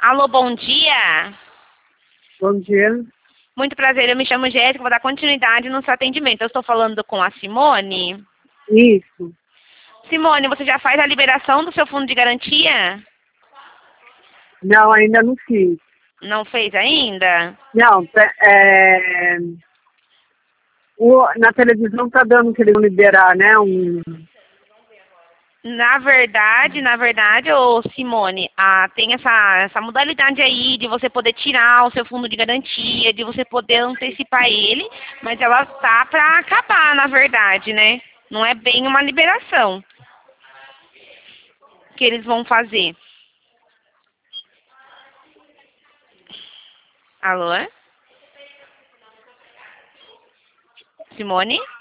Alô, bom dia. Bom dia. Muito prazer, eu me chamo Jéssica, vou dar continuidade no seu atendimento. Eu estou falando com a Simone. Isso. Simone, você já faz a liberação do seu fundo de garantia? Não, ainda não fiz. Não fez ainda? Não, na televisão tá dando que eles vão liberar, né? Na verdade, ô Simone, tem essa modalidade aí de você poder tirar o seu fundo de garantia, de você poder antecipar ele, mas ela tá para acabar, na verdade, né? Não é bem uma liberação que eles vão fazer. Alô? Simone?